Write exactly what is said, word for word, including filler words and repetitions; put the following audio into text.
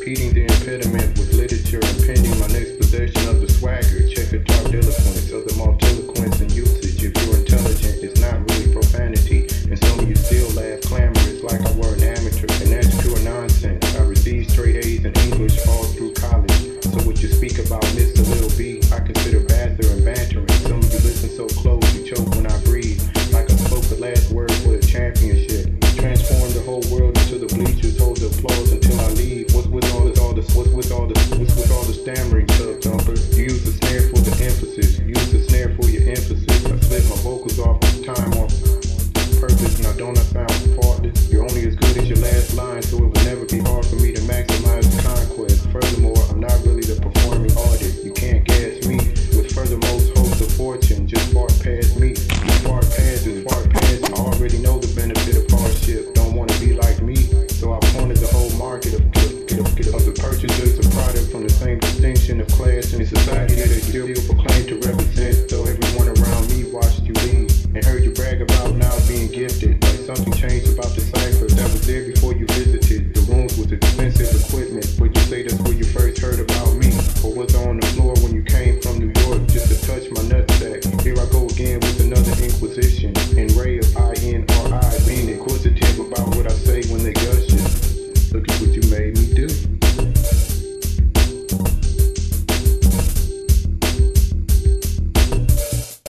repeating the impediment with literature impending my next possession of the swagger. Check the dark eloquence of the multiloquence and usage. If you're intelligent, it's not really profanity, and some of you still laugh clamorous like I were an amateur, and that's pure nonsense. I received straight A's in English all through college, so what you speak about Mister Lil B, I consider bather and bantering. Some of you listen so close, you choke when I breathe, like I spoke the last word for the championship. Transform the whole world into the bleachers, hold the applause until I leave. What's with all this, all this, what's with all this, what's with all the stammering, tub thumper? You use the snare for the emphasis, use the snare for your emphasis. I split my vocals off time off purpose, now don't I sound faultless? You're only as good as your last line, so it would never be hard for me to maximize the conquest. Furthermore, I'm not really the performing artist. You can't gas me with furthermost hopes of fortune. Just fart past me. You fart past is fart past. I already know the benefit of hardship. Don't want to be like me, so I pointed the whole market of, of, of, of the purchasers of product from the same distinction of class in society that they still proclaim to represent. So everyone around me watched you leave and heard you brag about now being gifted, like something changed about the